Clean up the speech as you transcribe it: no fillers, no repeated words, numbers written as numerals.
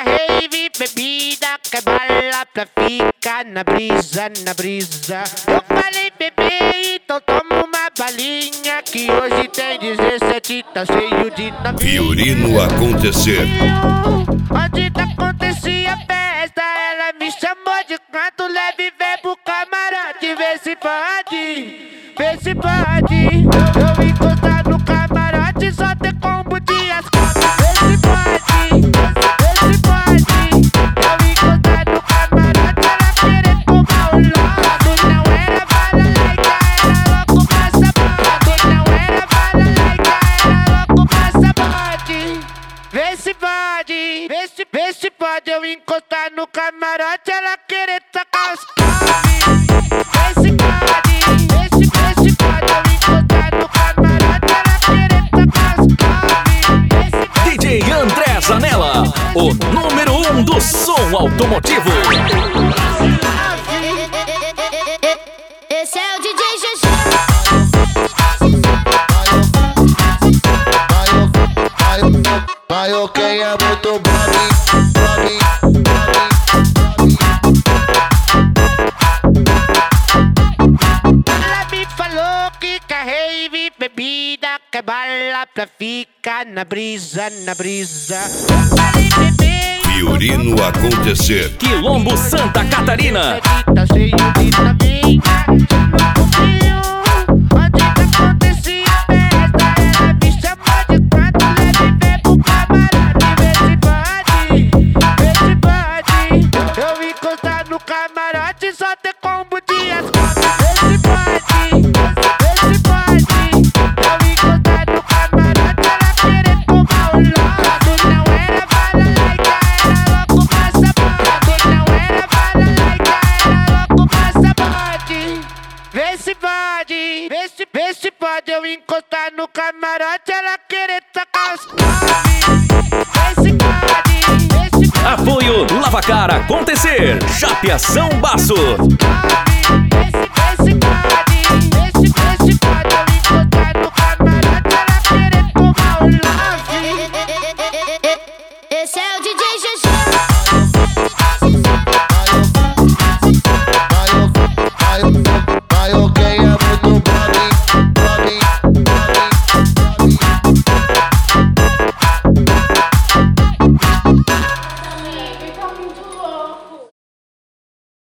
rave, bebida, que bala pra ficar na brisa, na brisa. Eu falei, bebê, então toma uma balinha, que hoje tem 17, tá cheio de novinha. Fiorino acontecer. Onde acontecia festa, ela me chamou de canto leve, vem pro camarote, vê se pode, vê se pode. Eu encostar no camarote, só ter combo de ascalpo, vê se pode, vê se pode. Eu encostar no camarote, ela querer tomar o lodo. Não era bala laica, era louco passaporte. Não era bala laica, era louco passaporte. Vê se pode, vê se pode eu encostar no camarote, ela querer tacar os come. Vê se pode, vê se pode eu encostar no camarote, ela querer tacar os come. DJ André Zanella, o número 1 do som automotivo. Esse é o DJ Xuxa. Vai, ok, é muito bom. Ela me falou que quer rave, bebida, que bala pra ficar na brisa, na brisa. Eu falei, bebê, Fiorino acontecer. Quilombo Santa Catarina. tá cheio de novinha. Onde acontecia festa, ela me chamou de canto leve, vem pro camarote, vê se pode, vê se pode. Eu encostar no camarote, só ter combo de ascalpo, vê se pode, vê se pode. Eu encostar no camarote, ela querer tomar o lodo. Não era bala laica, era louco passaporte. Não era bala laica, era louco passaporte. Vê se pode, vê se pode eu encostar no camarote, ela querer tacar os come. Vê se pode, vê se pode. Apoio Lava Cara acontecer. Chapeação Baço. Come.